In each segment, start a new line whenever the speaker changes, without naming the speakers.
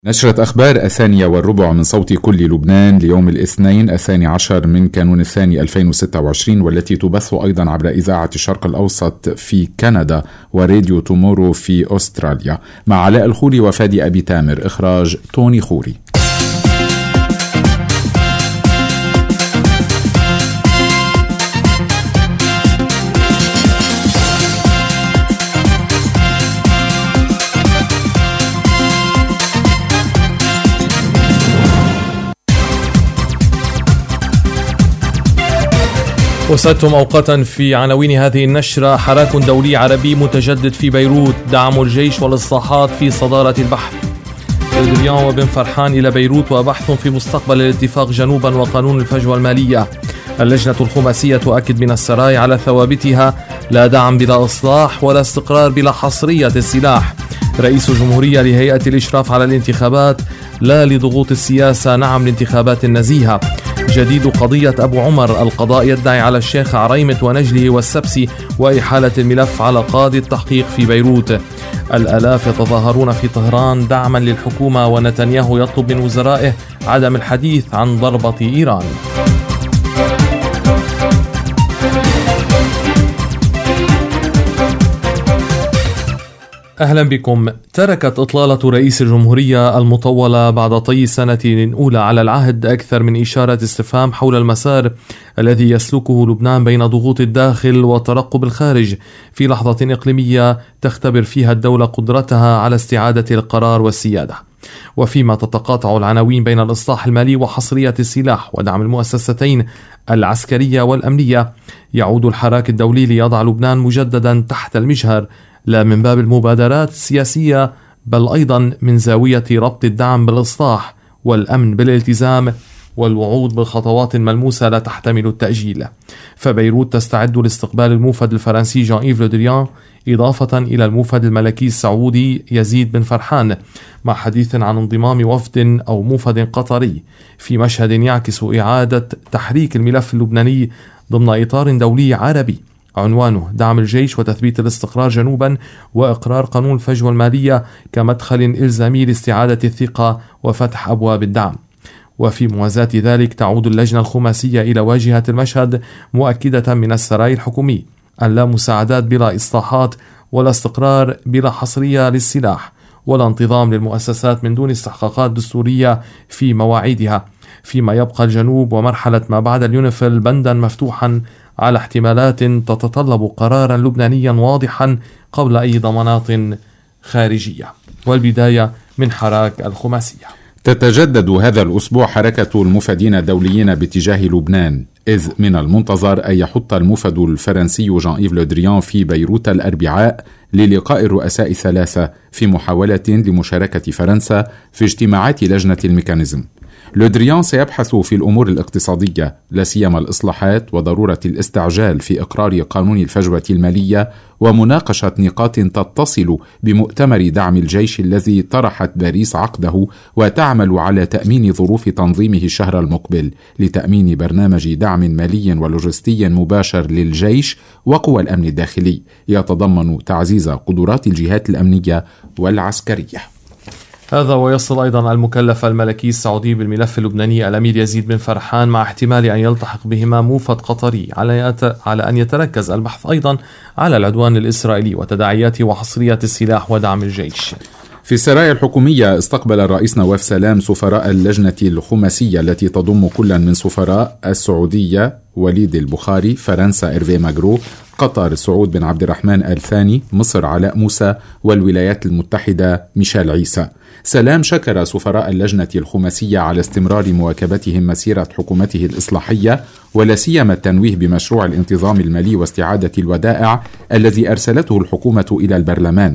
نشرة أخبار 1:15 من صوت كل لبنان ليوم الاثنين 12 من كانون الثاني 2026، والتي تبث أيضا عبر إذاعة الشرق الأوسط في كندا وراديو تومورو في أستراليا، مع علاء الخوري وفادي أبي تامر. إخراج توني خوري.
وسألتم أوقاتا في عناوين هذه النشرة: حراك دولي عربي متجدد في بيروت، دعم الجيش والإصلاحات في صدارة البحث. لودريان وبن فرحان إلى بيروت وبحث في مستقبل الاتفاق جنوبا وقانون الفجوة المالية. اللجنة الخماسية تؤكد من السراي على ثوابتها: لا دعم بلا إصلاح ولا استقرار بلا حصرية السلاح. رئيس جمهورية لهيئة الإشراف على الانتخابات: لا لضغوط السياسة، نعم لانتخابات نزيهة. جديد قضية أبو عمر: القضاء يدعي على الشيخ عريمة ونجله والسبسي وإحالة الملف على قاضي التحقيق في بيروت. الآلاف يتظاهرون في طهران دعما للحكومة، ونتنياهو يطلب من وزرائه عدم الحديث عن ضربة إيران. أهلا بكم. تركت إطلالة رئيس الجمهورية المطولة بعد طي سنة أولى على العهد أكثر من إشارة استفهام حول المسار الذي يسلكه لبنان بين ضغوط الداخل وترقب الخارج في لحظة إقليمية تختبر فيها الدولة قدرتها على استعادة القرار والسيادة. وفيما تتقاطع العناوين بين الإصلاح المالي وحصرية السلاح ودعم المؤسستين العسكرية والأمنية، يعود الحراك الدولي ليضع لبنان مجددا تحت المجهر، لا من باب المبادرات السياسية بل أيضا من زاوية ربط الدعم بالإصلاح والأمن بالالتزام والوعود بالخطوات الملموسة لا تحتمل التأجيل. فبيروت تستعد لاستقبال الموفد الفرنسي جان إيف لودريان، إضافة إلى الموفد الملكي السعودي يزيد بن فرحان، مع حديث عن انضمام وفد أو موفد قطري في مشهد يعكس إعادة تحريك الملف اللبناني ضمن إطار دولي عربي عنوانه دعم الجيش وتثبيت الاستقرار جنوبا وإقرار قانون الفجوة المالية كمدخل إلزامي لاستعادة الثقة وفتح أبواب الدعم. وفي موازاة ذلك تعود اللجنة الخماسية إلى واجهة المشهد مؤكدة من السراي الحكومي أن لا مساعدات بلا إصلاحات، ولا استقرار بلا حصرية للسلاح، ولا انتظام للمؤسسات من دون استحقاقات دستورية في مواعيدها، فيما يبقى الجنوب ومرحلة ما بعد اليونيفيل بندا مفتوحا على احتمالات تتطلب قرارا لبنانيا واضحا قبل أي ضمانات خارجية. والبداية من حراك الخماسية.
تتجدد هذا الأسبوع حركة المفدين الدوليين باتجاه لبنان، إذ من المنتظر أن يحط المفد الفرنسي جان إيف لودريان في بيروت الأربعاء للقاء الرؤساء الثلاثة في محاولة لمشاركة فرنسا في اجتماعات لجنة الميكانيزم. لودريان سيبحث في الأمور الاقتصادية، لا سيما الإصلاحات وضرورة الاستعجال في إقرار قانون الفجوة المالية، ومناقشة نقاط تتصل بمؤتمر دعم الجيش الذي طرحت باريس عقده وتعمل على تأمين ظروف تنظيمه الشهر المقبل لتأمين برنامج دعم مالي ولوجستي مباشر للجيش وقوى الأمن الداخلي يتضمن تعزيز قدرات الجهات الأمنية والعسكرية.
هذا ويصل أيضا المكلف الملكي السعودي بالملف اللبناني الأمير يزيد بن فرحان، مع احتمال أن يلتحق بهما موفد قطري، على أن يتركز البحث أيضا على العدوان الإسرائيلي وتداعياته وحصرية السلاح ودعم الجيش.
في السرايا الحكومية استقبل الرئيس نواف سلام سفراء اللجنة الخماسية التي تضم كل من سفراء السعودية وليد البخاري، فرنسا إيرفي ماغرو، قطر سعود بن عبد الرحمن آل ثاني، مصر علاء موسى، والولايات المتحدة ميشيل عيسى. سلام شكر سفراء اللجنة الخماسية على استمرار مواكبتهم مسيرة حكومته الإصلاحية، ولا سيما التنويه بمشروع الانتظام المالي واستعادة الودائع الذي أرسلته الحكومة إلى البرلمان،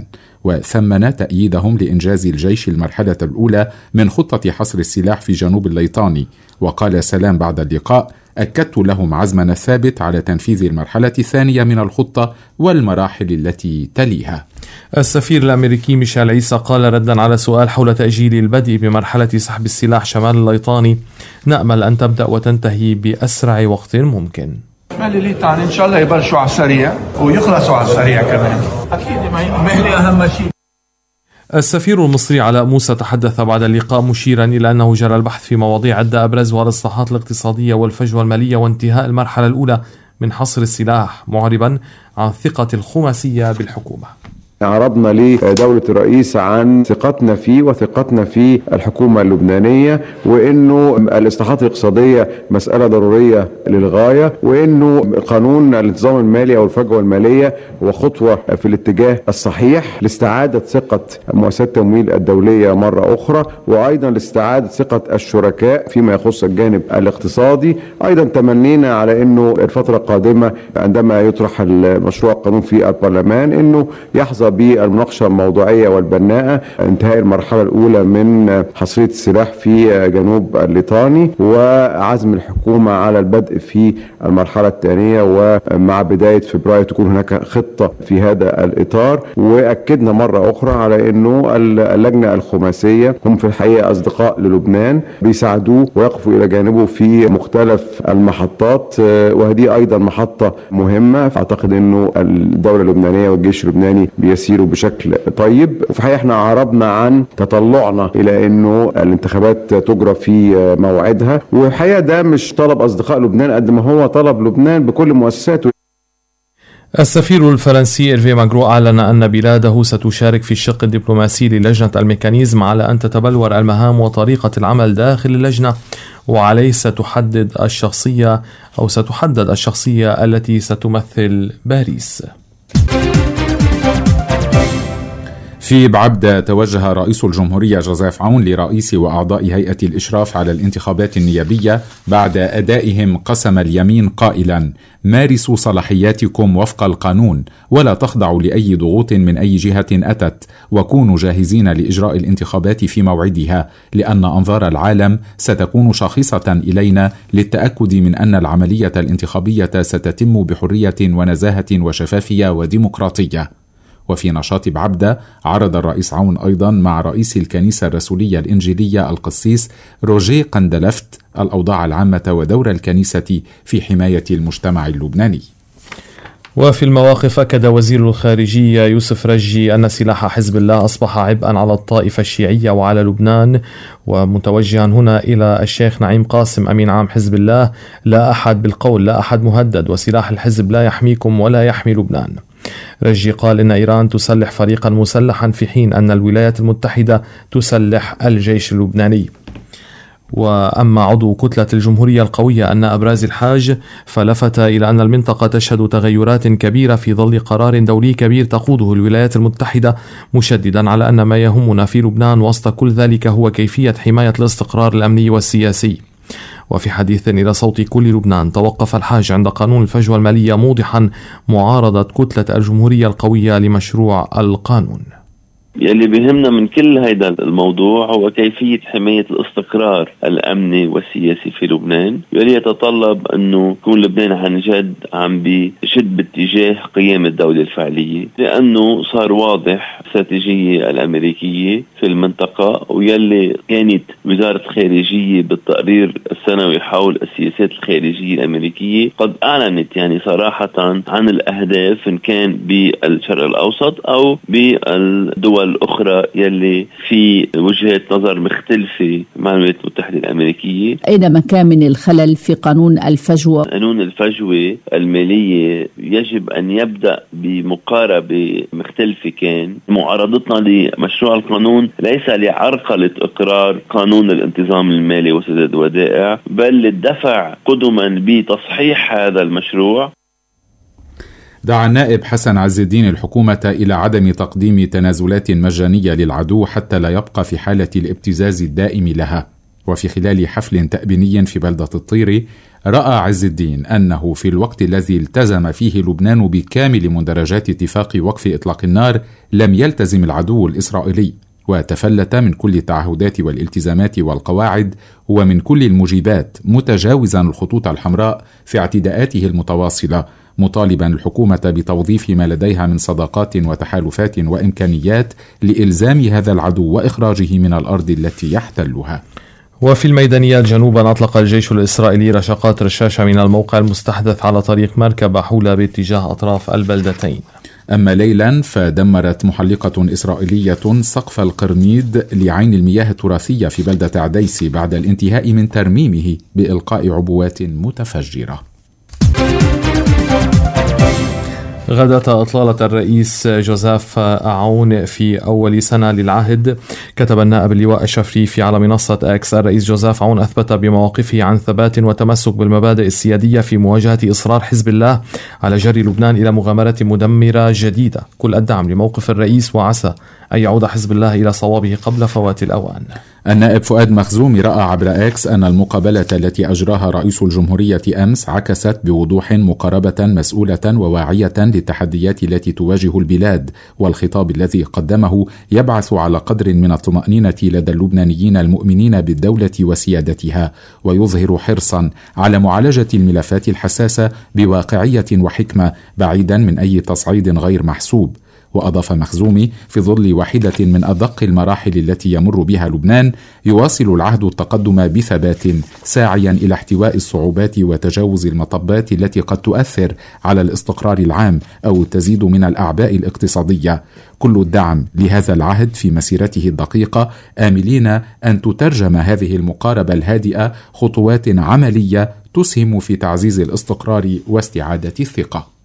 وثمن تأييدهم لإنجاز الجيش المرحلة الأولى من خطة حصر السلاح في جنوب الليطاني. وقال سلام بعد اللقاء: أكدت لهم عزمنا الثابت على تنفيذ المرحلة الثانية من الخطة والمراحل التي تليها.
السفير الأمريكي ميشيل عيسى قال ردا على سؤال حول تأجيل البدء بمرحلة سحب السلاح شمال الليطاني: نأمل أن تبدأ وتنتهي بأسرع وقت ممكن.
إن شاء الله يبلشوا على السريع ويخلصوا على السريع كمان، أكيد ما هي أهم شيء.
السفير المصري علاء موسى تحدث بعد اللقاء مشيرا إلى أنه جرى البحث في مواضيع عدة أبرزها الإصلاحات الاقتصادية والفجوة المالية وانتهاء المرحلة الأولى من حصر السلاح، معربا عن ثقة الخماسية بالحكومة.
عرضنا لدولة الرئيس عن ثقتنا فيه وثقتنا في الحكومة اللبنانية، وإنه الإصلاحات الاقتصادية مسألة ضرورية للغاية، وإنه قانون الانتظام المالي أو الفجوة المالية هو خطوة في الاتجاه الصحيح لاستعادة ثقة مؤسسات التمويل الدولية مرة أخرى، وأيضا لاستعادة ثقة الشركاء فيما يخص الجانب الاقتصادي. أيضا تمنينا على إنه الفترة القادمة عندما يطرح المشروع القانون في البرلمان إنه يحظى بالمناقشة الموضوعية والبناءة، انتهاء المرحلة الأولى من حصرية السلاح في جنوب الليطاني، وعزم الحكومة على البدء في المرحلة الثانية، ومع بداية فبراير تكون هناك خطة في هذا الإطار. وأكدنا مرة أخرى على أنه اللجنة الخماسية هم في الحقيقة أصدقاء للبنان، بيساعدوه ويقفوا إلى جانبه في مختلف المحطات، وهذه أيضا محطة مهمة. أعتقد أنه الدولة اللبنانية والجيش اللبناني يسيروا بشكل طيب. وفي الحقيقة احنا عربنا عن تطلعنا إلى أنه الانتخابات تجرى في موعدها، والحقيقة ده مش طلب أصدقاء لبنان قد ما هو طلب لبنان بكل مؤسساته.
السفير الفرنسي إرفي ماغرو أعلن أن بلاده ستشارك في الشق الدبلوماسي للجنة الميكانيزم على أن تتبلور المهام وطريقة العمل داخل اللجنة، وعليه ستحدد الشخصية التي ستمثل باريس.
في بعبدة توجه رئيس الجمهورية جوزيف عون لرئيس وأعضاء هيئة الإشراف على الانتخابات النيابية بعد أدائهم قسم اليمين قائلا: مارسوا صلاحياتكم وفق القانون ولا تخضعوا لأي ضغوط من أي جهة أتت، وكونوا جاهزين لإجراء الانتخابات في موعدها، لأن أنظار العالم ستكون شاخصة إلينا للتأكد من أن العملية الانتخابية ستتم بحرية ونزاهة وشفافية وديمقراطية. وفي نشاط بعبدة عرض الرئيس عون أيضا مع رئيس الكنيسة الرسولية الإنجيلية القسيس روجيه قندلفت الأوضاع العامة ودور الكنيسة في حماية المجتمع اللبناني.
وفي المواقف أكد وزير الخارجية يوسف رجي أن سلاح حزب الله أصبح عبئا على الطائفة الشيعية وعلى لبنان، ومتوجها هنا إلى الشيخ نعيم قاسم أمين عام حزب الله: لا أحد بالقول، لا أحد مهدد، وسلاح الحزب لا يحميكم ولا يحمي لبنان. رجي قال إن إيران تسلح فريقا مسلحا في حين أن الولايات المتحدة تسلح الجيش اللبناني. وأما عضو كتلة الجمهورية القوية أن أبراز الحاج فلفت إلى أن المنطقة تشهد تغيرات كبيرة في ظل قرار دولي كبير تقوده الولايات المتحدة، مشددا على أن ما يهمنا في لبنان وسط كل ذلك هو كيفية حماية الاستقرار الأمني والسياسي. وفي حديث إلى صوت كل لبنان توقف الحاج عند قانون الفجوة المالية، موضحا معارضة كتلة الجمهورية القوية لمشروع القانون.
يلي بيهمنا من كل هيدا الموضوع هو كيفية حماية الاستقرار الأمني والسياسي في لبنان، يلي يتطلب أنه يكون لبنان عن جد عم بيشد باتجاه قيام الدولة الفعلية، لأنه صار واضح الاستراتيجية الأمريكية في المنطقة، ويلي كانت وزارة الخارجية بالتقرير السنوي حول السياسات الخارجية الأمركية قد أعلنت يعني صراحة عن الأهداف إن كان بالشرق الأوسط أو بالدول الأخرى يلي في وجهة نظر مختلفة مع الولايات المتحدة الأمريكية.
أين مكان من الخلل في قانون الفجوة؟
قانون الفجوة المالية يجب أن يبدأ بمقاربة مختلفة. كان معارضتنا لمشروع القانون ليس لعرقلة إقرار قانون الانتظام المالي وسداد الودائع، بل للدفع قدما بتصحيح هذا المشروع.
دعا النائب حسن عز الدين الحكومة إلى عدم تقديم تنازلات مجانية للعدو حتى لا يبقى في حالة الابتزاز الدائم لها. وفي خلال حفل تأبيني في بلدة الطيري رأى عز الدين أنه في الوقت الذي التزم فيه لبنان بكامل مندرجات اتفاق وقف إطلاق النار لم يلتزم العدو الإسرائيلي، وتفلت من كل التعهدات والالتزامات والقواعد ومن كل المجيبات، متجاوزا الخطوط الحمراء في اعتداءاته المتواصلة، مطالبا الحكومة بتوظيف ما لديها من صداقات وتحالفات وإمكانيات لإلزام هذا العدو وإخراجه من الأرض التي يحتلها.
وفي الميدانيات جنوبا أطلق الجيش الإسرائيلي رشقات رشاشة من الموقع المستحدث على طريق مركبة حول باتجاه أطراف البلدتين.
أما ليلا فدمرت محلقة إسرائيلية سقف القرنيد لعين المياه التراثية في بلدة عديسي بعد الانتهاء من ترميمه بإلقاء عبوات متفجرة.
غدت إطلالة الرئيس جوزيف عون في أول سنة للعهد. كتب النائب اللواء الشفريفي على منصة إكس: الرئيس جوزيف عون أثبت بمواقفه عن ثبات وتمسك بالمبادئ السيادية في مواجهة إصرار حزب الله على جر لبنان إلى مغامرة مدمرة جديدة. كل الدعم لموقف الرئيس، وعسى أن يعود حزب الله إلى صوابه قبل فوات الأوان.
النائب فؤاد مخزومي رأى عبر إكس أن المقابلة التي أجراها رئيس الجمهورية أمس عكست بوضوح مقاربة مسؤولة وواعية للتحديات التي تواجه البلاد، والخطاب الذي قدمه يبعث على قدر من الطمأنينة لدى اللبنانيين المؤمنين بالدولة وسيادتها، ويظهر حرصا على معالجة الملفات الحساسة بواقعية وحكمة بعيدا من أي تصعيد غير محسوب. وأضاف مخزومي: في ظل واحدة من أدق المراحل التي يمر بها لبنان، يواصل العهد التقدم بثبات ساعيا إلى احتواء الصعوبات وتجاوز المطبات التي قد تؤثر على الاستقرار العام أو تزيد من الأعباء الاقتصادية. كل الدعم لهذا العهد في مسيرته الدقيقة، آملين أن تترجم هذه المقاربة الهادئة خطوات عملية تسهم في تعزيز الاستقرار واستعادة الثقة.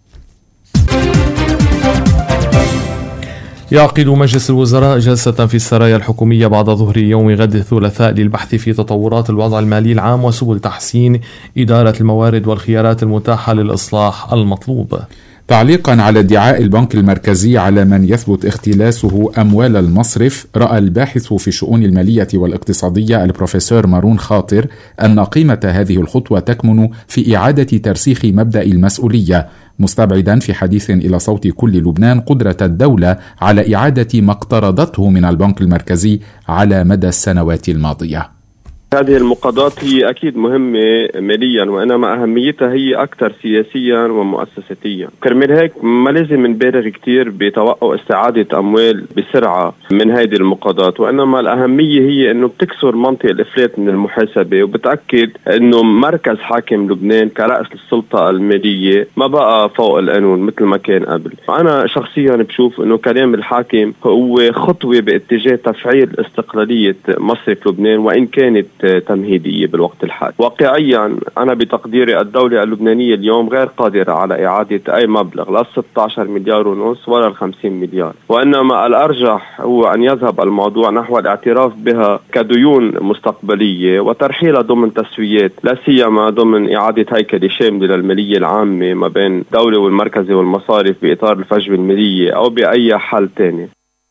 يعقد مجلس الوزراء جلسة في السرايا الحكومية بعد ظهر يوم غد الثلاثاء للبحث في تطورات الوضع المالي العام وسبل تحسين إدارة الموارد والخيارات المتاحة للإصلاح المطلوب.
تعليقا على ادعاء البنك المركزي على من يثبت اختلاسه أموال المصرف، رأى الباحث في الشؤون المالية والاقتصادية البروفيسور مارون خاطر أن قيمة هذه الخطوة تكمن في إعادة ترسيخ مبدأ المسؤولية، مستبعدا في حديث إلى صوت كل لبنان قدرة الدولة على إعادة ما اقترضته من البنك المركزي على مدى السنوات الماضية.
هذه المقاضات هي أكيد مهمة ماليا، وإنما أهميتها هي أكثر سياسيا ومؤسساتيا. كرمال هيك ما لازم نبالغ كتير بتوقع استعادة أموال بسرعة من هذه المقاضات، وإنما الأهمية هي أنه بتكسر منطق الإفلات من المحاسبة، وبتأكد أنه مركز حاكم لبنان كرأس السلطة المالية ما بقى فوق القانون مثل ما كان قبل. أنا شخصيا بشوف أنه كلام الحاكم هو خطوة باتجاه تفعيل استقلالية مصرف لبنان، وإن كانت تمهيدية بالوقت الحالي. واقعيا أنا بتقديري الدولة اللبنانية اليوم غير قادرة على إعادة أي مبلغ، لا 16 مليار ونص ولا 50 مليار، وإنما الأرجح هو أن يذهب الموضوع نحو الاعتراف بها كديون مستقبلية وترحيلها ضمن تسويات، لا سيما ضمن إعادة هيكلة شاملة للمالية العامة ما بين الدولة والمركز والمصارف بإطار الفجوة المالية أو بأي حل تاني.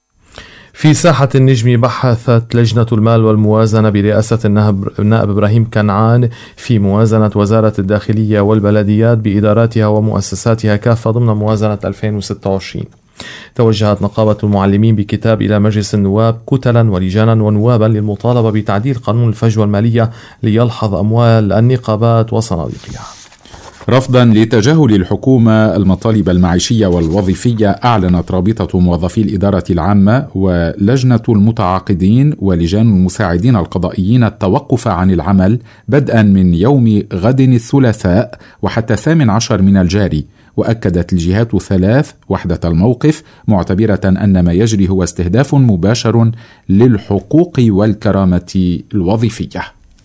في ساحة النجم بحثت لجنة المال والموازنة برئاسة النائب إبراهيم كنعان في موازنة وزارة الداخلية والبلديات بإداراتها ومؤسساتها كافة ضمن موازنة 2026. توجهت نقابة المعلمين بكتاب إلى مجلس النواب كتلا ورجالا ونوابا للمطالبة بتعديل قانون الفجوة المالية ليلحظ أموال النقابات وصناديقها.
رفضا لتجاهل الحكومة المطالب المعيشية والوظيفية، أعلنت رابطة موظفي الإدارة العامة ولجنة المتعاقدين ولجان المساعدين القضائيين التوقف عن العمل بدءا من يوم غد الثلاثاء وحتى 18 من الجاري. وأكدت الجهات الثلاث وحدة الموقف، معتبرة أن ما يجري هو استهداف مباشر للحقوق والكرامة الوظيفية.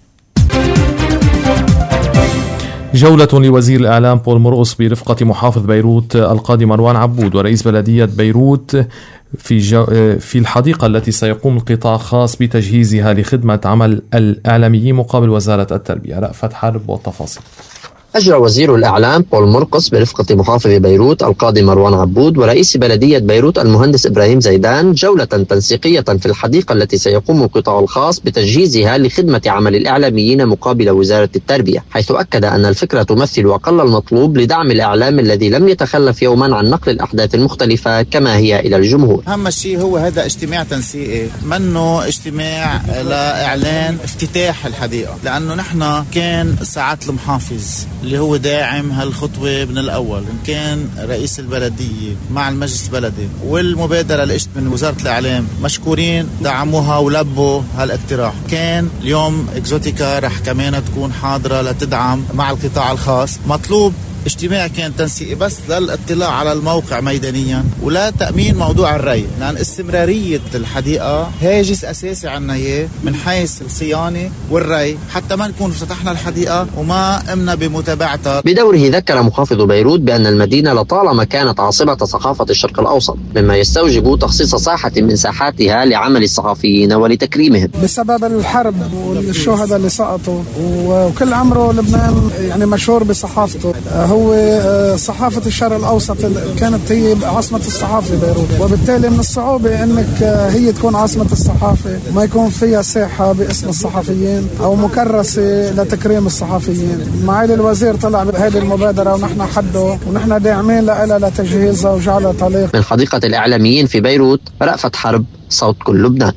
جولة لوزير الإعلام بول مرقص برفقة محافظ بيروت القاضي مروان عبود ورئيس بلدية بيروت في الحديقة التي سيقوم القطاع الخاص بتجهيزها لخدمة عمل الإعلاميين مقابل وزارة التربية. رأفت حرب والتفاصيل.
أجرى وزير الإعلام بول مرقص برفقة محافظ بيروت القاضي مروان عبود ورئيس بلدية بيروت المهندس إبراهيم زيدان جولة تنسيقية في الحديقة التي سيقوم القطاع الخاص بتجهيزها لخدمة عمل الإعلاميين مقابل وزارة التربية، حيث أكد أن الفكرة تمثل أقل المطلوب لدعم الإعلام الذي لم يتخلف يوما عن نقل الأحداث المختلفة كما هي إلى الجمهور.
أهم شيء هو هذا اجتماع تنسيقي، منه اجتماع لإعلان افتتاح الحديقة، لأنه نحن كان ساعات المحافظ اللي هو داعم هالخطوة من الأول، إن كان رئيس البلدية مع المجلس البلدي والمبادرة اللي اجت من وزارة الإعلام مشكورين دعموها ولبوا هالاقتراح. كان اليوم إكزوتيكا رح كمان تكون حاضرة لتدعم مع القطاع الخاص. مطلوب اجتماع كان تنسيقي بس للاطلاع على الموقع ميدانيا ولا تأمين موضوع الري، لأن استمرارية الحديقة هاجس أساسي عنا إياه من حيث الصيانة والري، حتى ما نكون فتحنا الحديقة وما قمنا بمتابعتها.
بدوره ذكر محافظ بيروت بأن المدينة لطالما كانت عاصمة ثقافة الشرق الأوسط، مما يستوجب تخصيص ساحة من ساحاتها لعمل الصحفيين ولتكريمهم.
بسبب الحرب والشهداء اللي سقطوا، وكل عمره لبنان يعني مشهور بصحافته، هو صحافة الشرق الأوسط كانت هي عاصمة الصحافة بيروت، وبالتالي من الصعوبة أنك هي تكون عاصمة الصحافة ما يكون فيها ساحة باسم الصحفيين أو مكرسة لتكريم الصحفيين. معالي الوزير طلع بهذه المبادرة ونحن حده ونحن داعمين لها لتجهيزها وجعلها طليق.
من حديقة الإعلاميين في بيروت، رأفت حرب، صوت كل لبنان.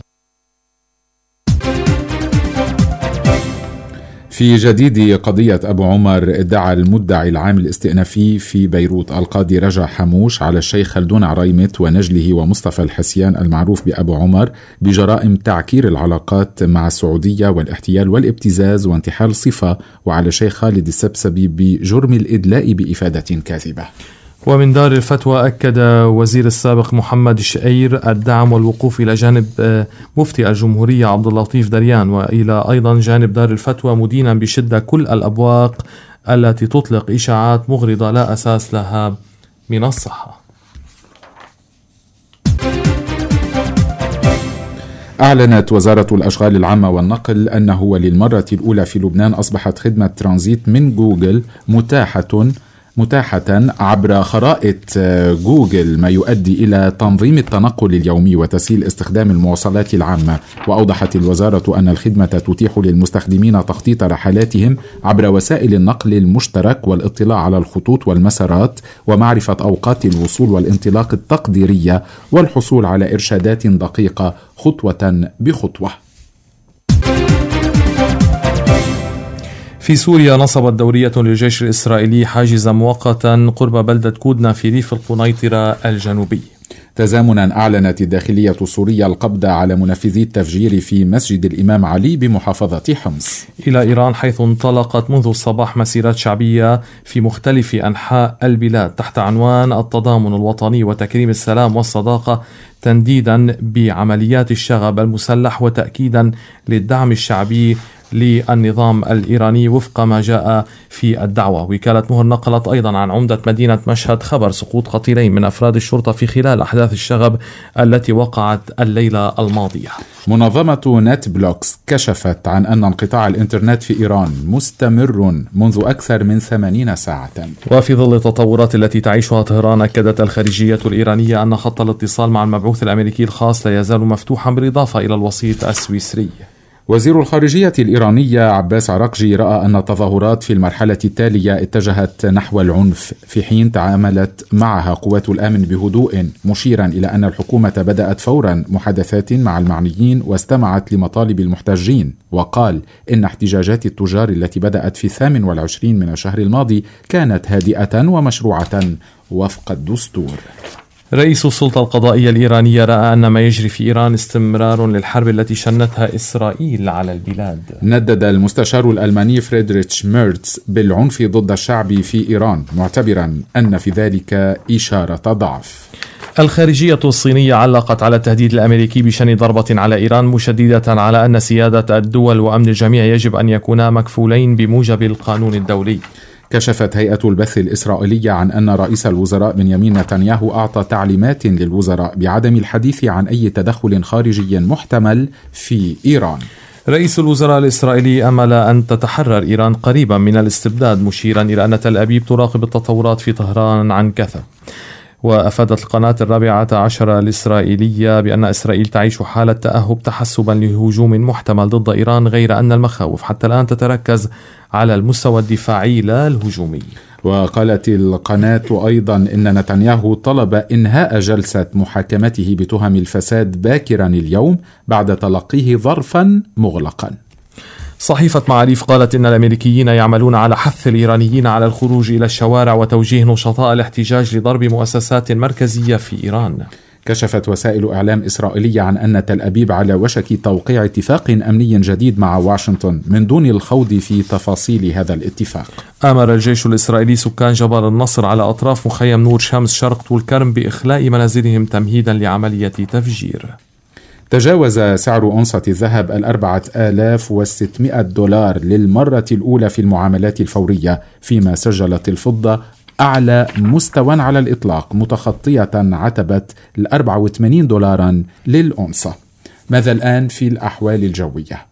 في جديد قضية أبو عمر، ادعى المدعي العام الاستئنافي في بيروت القاضي رجع حموش على الشيخ خلدون عريمت ونجله ومصطفى الحسيان المعروف بأبو عمر بجرائم تعكير العلاقات مع السعودية والاحتيال والابتزاز وانتحال صفة، وعلى الشيخ خالد السبسبي بجرم الإدلاء بإفادة كاذبة.
ومن دار الفتوى أكد وزير السابق محمد الشقير الدعم والوقوف إلى جانب مفتي الجمهورية عبد اللطيف دريان، وإلى أيضا جانب دار الفتوى، مدينا بشدة كل الأبواق التي تطلق إشاعات مغرضة لا أساس لها من الصحة.
أعلنت وزارة الأشغال العامة والنقل أنه وللمرة الأولى في لبنان أصبحت خدمة ترانزيت من جوجل متاحة عبر خرائط جوجل، ما يؤدي إلى تنظيم التنقل اليومي وتسهيل استخدام المواصلات العامة. وأوضحت الوزارة أن الخدمة تتيح للمستخدمين تخطيط رحلاتهم عبر وسائل النقل المشترك والاطلاع على الخطوط والمسارات ومعرفة أوقات الوصول والانطلاق التقديرية والحصول على إرشادات دقيقة خطوة بخطوة.
في سوريا نصبت دورية للجيش الإسرائيلي حاجزا مؤقتا قرب بلدة كودنا في ريف القنيطرة الجنوبي.
تزامنا أعلنت الداخلية السورية القبض على منفذي التفجير في مسجد الإمام علي بمحافظة حمص.
إلى إيران، حيث انطلقت منذ الصباح مسيرات شعبية في مختلف أنحاء البلاد تحت عنوان التضامن الوطني وتكريم السلام والصداقة، تنديدا بعمليات الشغب المسلح وتأكيدا للدعم الشعبي للنظام الإيراني وفق ما جاء في الدعوة. وكالة مهر نقلت أيضا عن عمدة مدينة مشهد خبر سقوط قتيلين من أفراد الشرطة في خلال أحداث الشغب التي وقعت الليلة الماضية.
منظمة نت بلوكس كشفت عن أن انقطاع الإنترنت في إيران مستمر منذ أكثر من 80 ساعة.
وفي ظل التطورات التي تعيشها طهران، أكدت الخارجية الإيرانية أن خط الاتصال مع المبعوث الأمريكي الخاص لا يزال مفتوحا، بالإضافة إلى الوسيط السويسري.
وزير الخارجية الإيرانية عباس عراقجي رأى أن التظاهرات في المرحلة التالية اتجهت نحو العنف، في حين تعاملت معها قوات الأمن بهدوء، مشيرا إلى أن الحكومة بدأت فورا محادثات مع المعنيين واستمعت لمطالب المحتجين. وقال إن احتجاجات التجار التي بدأت في 28 من الشهر الماضي كانت هادئة ومشروعة وفق الدستور.
رئيس السلطة القضائية الإيرانية رأى أن ما يجري في إيران استمرار للحرب التي شنتها إسرائيل على البلاد.
ندد المستشار الألماني فريدريتش ميرتز بالعنف ضد الشعب في إيران، معتبرا أن في ذلك إشارة ضعف.
الخارجية الصينية علقت على التهديد الأمريكي بشن ضربة على إيران، مشددة على أن سيادة الدول وأمن الجميع يجب أن يكونا مكفولين بموجب القانون الدولي.
كشفت هيئة البث الإسرائيلية عن أن رئيس الوزراء بنيامين نتنياهو أعطى تعليمات للوزراء بعدم الحديث عن أي تدخل خارجي محتمل في إيران.
رئيس الوزراء الإسرائيلي أمل أن تتحرر إيران قريبا من الاستبداد، مشيرا إلى أن تل أبيب تراقب التطورات في طهران عن كثب. وأفادت القناة 14 الإسرائيلية بأن إسرائيل تعيش حالة تأهب تحسبا لهجوم محتمل ضد إيران، غير أن المخاوف حتى الآن تتركز على المستوى الدفاعي لا الهجومي.
وقالت القناة أيضا إن نتنياهو طلب إنهاء جلسة محاكمته بتهم الفساد باكرا اليوم بعد تلقيه ظرفا مغلقا.
صحيفة معاريف قالت إن الأمريكيين يعملون على حث الإيرانيين على الخروج إلى الشوارع وتوجيه نشطاء الاحتجاج لضرب مؤسسات مركزية في إيران.
كشفت وسائل إعلام إسرائيلية عن أن تل أبيب على وشك توقيع اتفاق أمني جديد مع واشنطن من دون الخوض في تفاصيل هذا الاتفاق.
أمر الجيش الإسرائيلي سكان جبل النصر على أطراف مخيم نور شمس شرق طول كرم بإخلاء منازلهم تمهيدا لعملية تفجير.
تجاوز سعر أونصة الذهب 4600 دولار للمرة الأولى في المعاملات الفورية، فيما سجلت الفضة أعلى مستوى على الإطلاق متخطية عتبة 84 دولارا للأونصة. ماذا الآن في الأحوال الجوية؟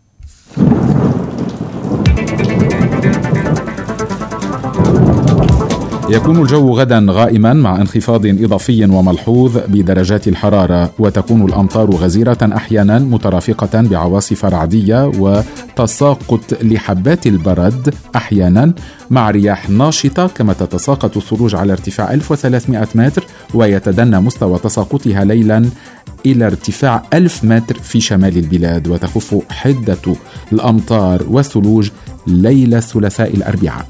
يكون الجو غدا غائما مع انخفاض إضافي وملحوظ بدرجات الحرارة، وتكون الأمطار غزيرة أحيانا مترافقة بعواصف رعدية وتساقط لحبات البرد أحيانا مع رياح ناشطة، كما تتساقط الثلوج على ارتفاع 1300 متر ويتدنى مستوى تساقطها ليلا إلى ارتفاع 1000 متر في شمال البلاد، وتخف حدة الأمطار والثلوج ليلة الثلاثاء الأربعاء.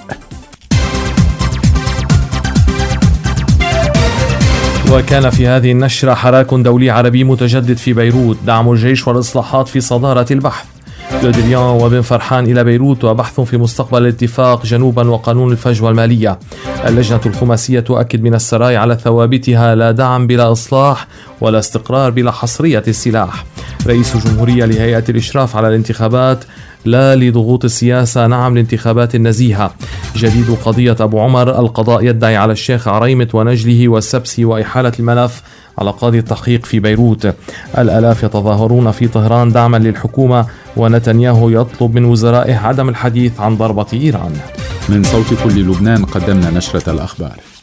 وكان في هذه النشرة حراك دولي عربي متجدد في بيروت، دعم الجيش والإصلاحات في صدارة البحث. لودريان وبن فرحان إلى بيروت وبحث في مستقبل الاتفاق جنوبا وقانون الفجوة المالية. اللجنة الخماسية تؤكد من السراي على ثوابتها: لا دعم بلا إصلاح ولا استقرار بلا حصرية السلاح. رئيس جمهورية لهيئة الإشراف على الانتخابات: لا لضغوط السياسة، نعم لانتخابات النزيهة. جديد قضية أبو عمر: القضاء يدعي على الشيخ عريمة ونجله والسبسي وإحالة الملف على قاضي التحقيق في بيروت. الآلاف يتظاهرون في طهران دعما للحكومة، ونتنياهو يطلب من وزرائه عدم الحديث عن ضربة إيران.
من صوت كل لبنان قدمنا نشرة الأخبار.